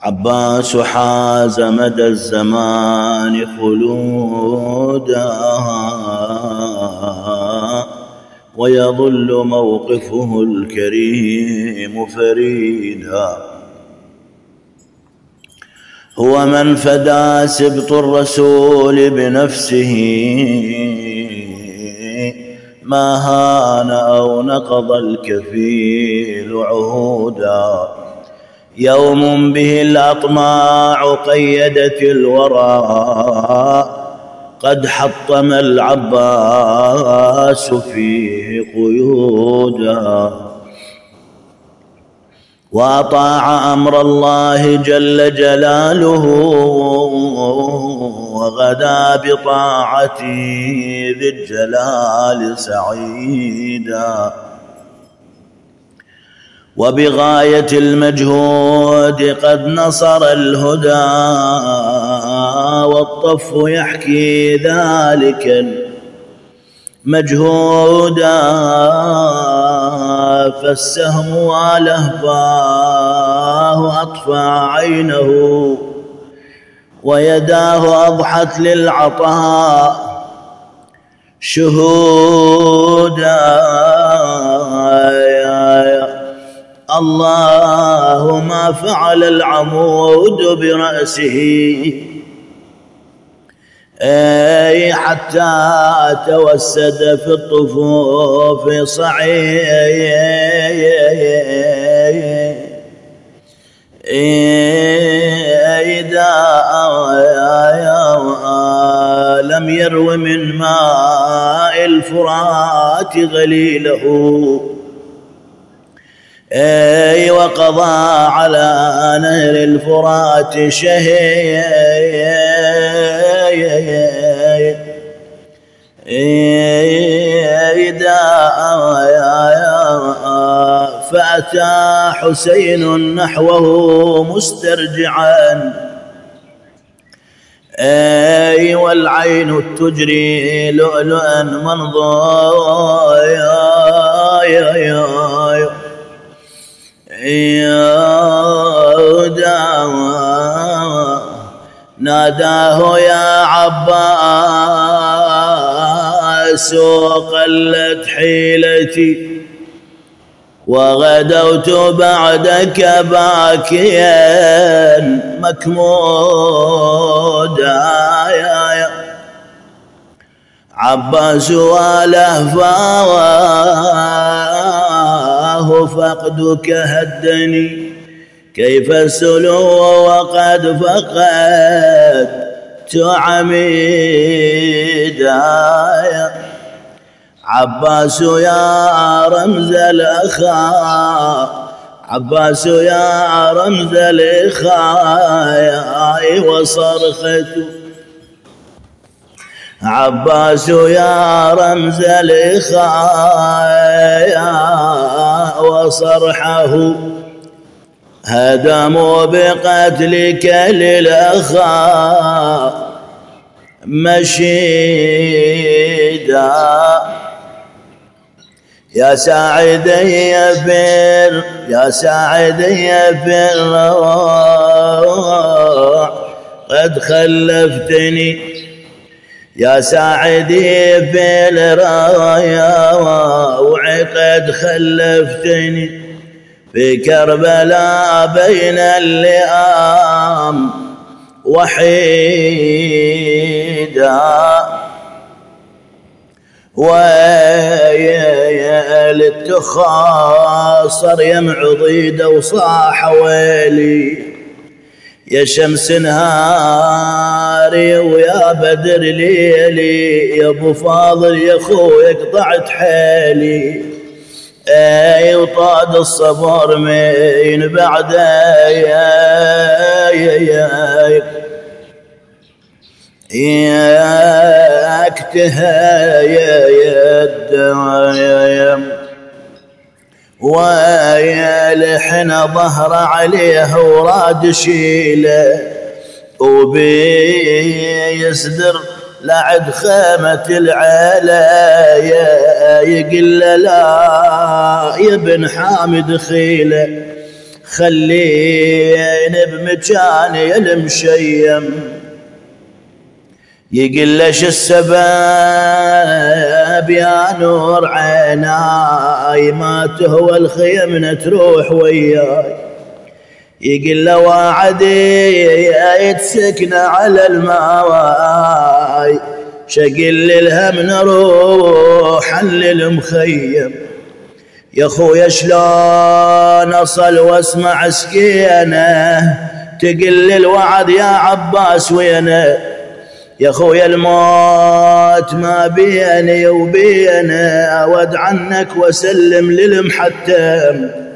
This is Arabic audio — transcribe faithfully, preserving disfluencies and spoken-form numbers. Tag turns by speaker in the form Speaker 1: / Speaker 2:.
Speaker 1: عباس حاز مدى الزمان خلودا ويظل موقفه الكريم فريدا. هو من فدى سبط الرسول بنفسه ما هان أو نقض الكفيل عهودا. يوم به الأطماع قيدت الورى قد حطم العباس فيه قيودا. وأطاع أمر الله جل جلاله وغدا بطاعته ذي الجلال سعيدا. وبغاية المجهود قد نصر الهدى والطف يحكي ذلك المجهودا. فالسهم ولهفاه أطفى عينه ويداه أضحت للعطاء شهودا. الله ما فعل العمود برأسه أي حتى توسد في الطفوف صعيدا. لم يرو من ماء الفرات غليله أي وقضى على نهر الفرات شهيدا. فأتى حسين نحوه مسترجعا أي والعين تجري لؤلؤا منضايا. ناداه يا عباس وقلت حيلتي وغدوت بعدك باكيا مكمودا. يا عباس ولهفاه فقدك هدني كيف السلو وقد فقدت عميدا. عباس يا رمز الأخاء عباس يا رمز الإخاء وصرخته عباس يا رمز الإخاء وصرحه هدموا بقتلك للأخاء مشيدا. يا ساعدي يا بر يا ساعدي يا بر قد خلفتني يا ساعدي بالرايا وعقد خلفتني في كربلاء بين اللئام وحيدا. ويا للتخاصر يمع ضيده وصاح ويلي يا شمس نهاري ويا بدر ليلي يا ابو فاضل يا اخوي قطعت حيلي اي وطاد الصبر من بعده يا يا ياكتها يا الدوايم ويا لحن ظهر عليه وراد شيله وبيصدر لعد خيمة العلا يقل لا يا ابن حامد خيله خليني بمكاني المشيم. يقل ليش السبب يا نور عيناي ما تهوى الخيم تروح وياي. يقل له واعدي يتسكن على الماواي شقل الهم نروح للمخيم. يا خويا شلون اصل واسمع سكينه تقل الوعد يا عباس وينه. يا خويا الموت ما بيني وبينه اود عنك واسلم للمحتم.